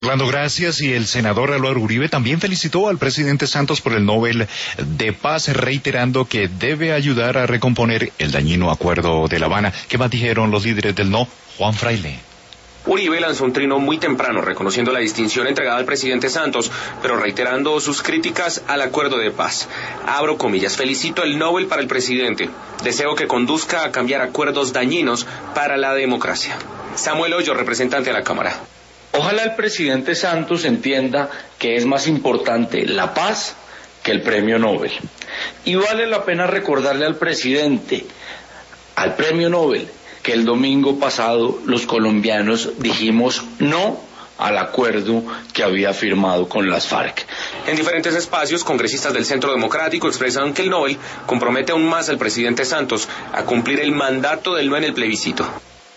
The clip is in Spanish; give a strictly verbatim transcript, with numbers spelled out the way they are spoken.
Orlando, gracias. Y el senador Álvaro Uribe también felicitó al presidente Santos por el Nobel de Paz, reiterando que debe ayudar a recomponer el dañino acuerdo de La Habana. ¿Qué más dijeron los líderes del no? Juan Fraile. Uribe lanzó un trino muy temprano, reconociendo la distinción entregada al presidente Santos, pero reiterando sus críticas al acuerdo de paz. Abro comillas, felicito el Nobel para el presidente. Deseo que conduzca a cambiar acuerdos dañinos para la democracia. Samuel Hoyo, representante de la Cámara. Ojalá el presidente Santos entienda que es más importante la paz que el premio Nobel. Y vale la pena recordarle al presidente, al premio Nobel, que el domingo pasado los colombianos dijimos no al acuerdo que había firmado con las FARC. En diferentes espacios, congresistas del Centro Democrático expresaron que el Nobel compromete aún más al presidente Santos a cumplir el mandato del no en el plebiscito.